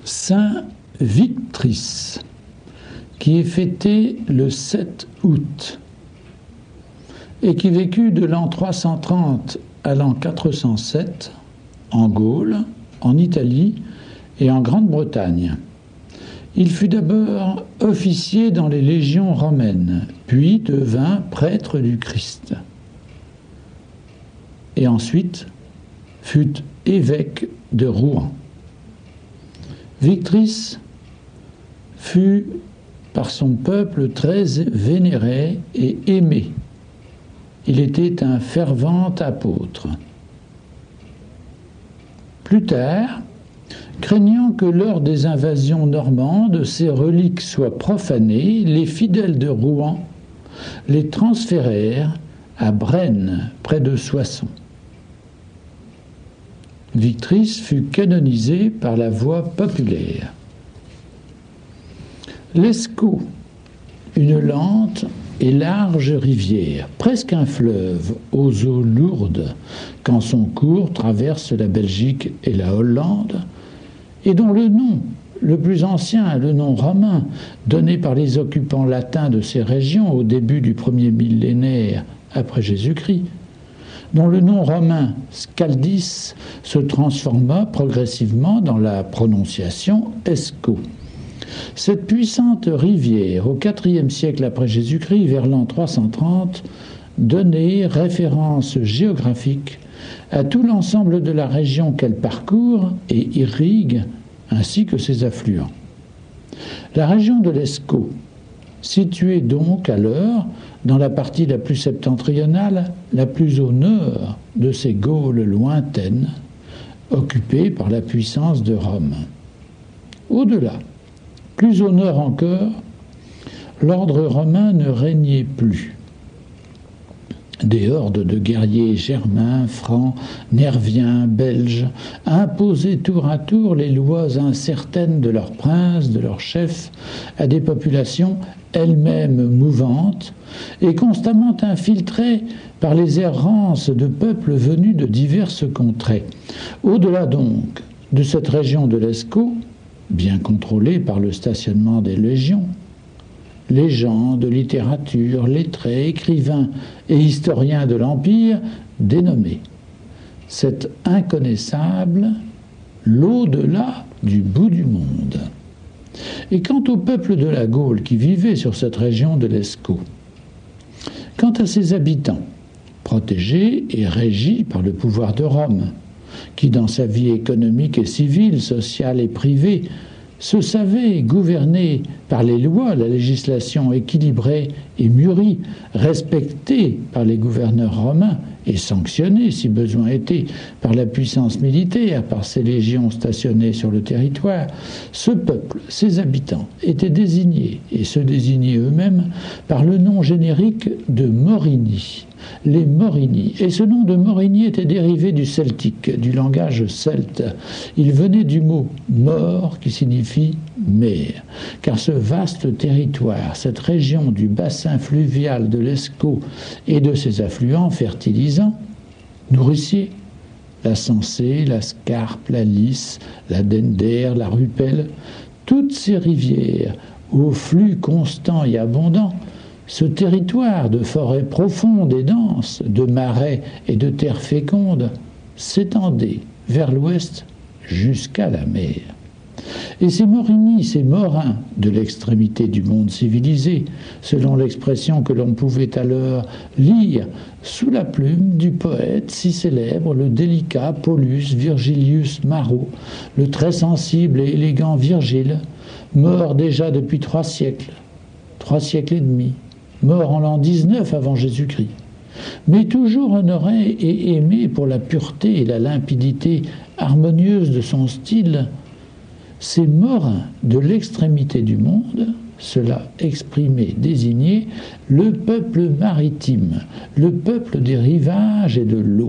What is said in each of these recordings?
Saint Victrice, qui est fêté le 7 août et qui vécut de l'an 330 à l'an 407 en Gaule, en Italie et en Grande-Bretagne. Il fut d'abord officier dans les légions romaines, puis devint prêtre du Christ. Et ensuite fut évêque de Rouen. Victrice fut par son peuple très vénéré et aimé. Il était un fervent apôtre. Plus tard, craignant que lors des invasions normandes, ces reliques soient profanées, les fidèles de Rouen les transférèrent à Braine, près de Soissons. Victrice fut canonisée par la voie populaire. L'Escaut, une lente et large rivière, presque un fleuve, aux eaux lourdes, quand son cours traverse la Belgique et la Hollande, et dont le nom, le plus ancien, le nom romain, donné par les occupants latins de ces régions au début du premier millénaire après Jésus-Christ, dont le nom romain Scaldis se transforma progressivement dans la prononciation Escaut. Cette puissante rivière, au IVe siècle après Jésus-Christ, vers l'an 330, donnait référence géographique à tout l'ensemble de la région qu'elle parcourt et irrigue, ainsi que ses affluents. La région de l'Escaut, située donc alors dans la partie la plus septentrionale, la plus au nord de ces Gaules lointaines, occupées par la puissance de Rome. Au-delà, plus au nord encore, l'ordre romain ne régnait plus. Des hordes de guerriers germains, francs, nerviens, belges imposaient tour à tour les lois incertaines de leurs princes, de leurs chefs, à des populations elles-mêmes mouvantes et constamment infiltrées par les errances de peuples venus de diverses contrées. Au-delà donc de cette région de l'Escaut, bien contrôlée par le stationnement des légions, les gens de littérature, lettrés, écrivains et historiens de l'Empire dénommaient cet inconnaissable l'au-delà du bout du monde. Et quant au peuple de la Gaule qui vivait sur cette région de l'Escaut, quant à ses habitants, protégés et régis par le pouvoir de Rome, qui dans sa vie économique et civile, sociale et privée, se savait gouverné par les lois, la législation équilibrée et mûrie, respectée par les gouverneurs romains et sanctionnée, si besoin était, par la puissance militaire, par ses légions stationnées sur le territoire, ce peuple, ses habitants, étaient désignés, et se désignaient eux-mêmes, par le nom générique de Morini, les Morini. Et ce nom de Morini était dérivé du celtique, du langage celte. Il venait du mot « mort » qui signifie « mer », car ce vaste territoire, cette région du bassin fluvial de l'Escaut et de ses affluents fertilisants, nourriciers, la Sensée, la Scarpe, la Lys, la Dender, la Rupelle, toutes ces rivières au flux constant et abondant, ce territoire de forêts profondes et denses, de marais et de terres fécondes, s'étendait vers l'ouest jusqu'à la mer. Et ces Morini, ces Morins de l'extrémité du monde civilisé, selon l'expression que l'on pouvait alors lire sous la plume du poète si célèbre, le délicat Paulus Virgilius Maro, le très sensible et élégant Virgile, mort déjà depuis 3 siècles et demi, mort en l'an 19 avant Jésus-Christ, mais toujours honoré et aimé pour la pureté et la limpidité harmonieuse de son style. Ces Morins de l'extrémité du monde, cela exprimait, désignait le peuple maritime, le peuple des rivages et de l'eau.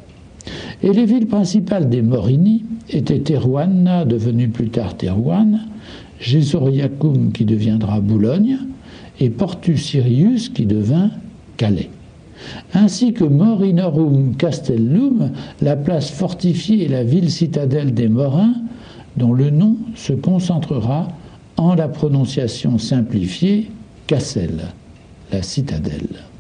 Et les villes principales des Morini étaient Thérouanna, devenue plus tard Thérouanne, Gésoriacum qui deviendra Boulogne, et Portus Sirius qui devint Calais. Ainsi que Morinorum Castellum, la place fortifiée et la ville citadelle des Morins, dont le nom se concentrera en la prononciation simplifiée Cassel, la citadelle.